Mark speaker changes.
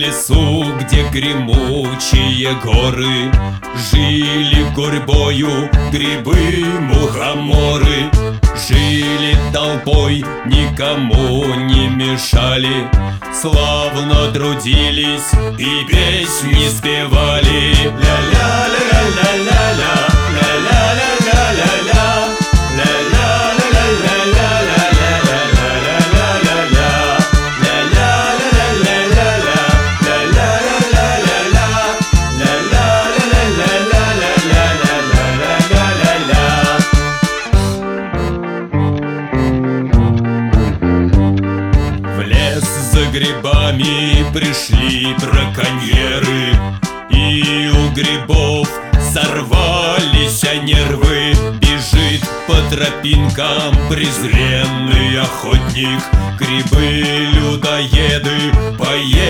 Speaker 1: лесу, где гремучие горы, жили гурьбою грибы-мухоморы. Жили толпой, никому не мешали, славно трудились и песни спевали. Ля-ля-ля-ля-ля-ля, ля-ля-ля-ля-ля-ля, за грибами пришли браконьеры, и у грибов сорвались нервы. Бежит по тропинкам презренный охотник, грибы-людоеды поели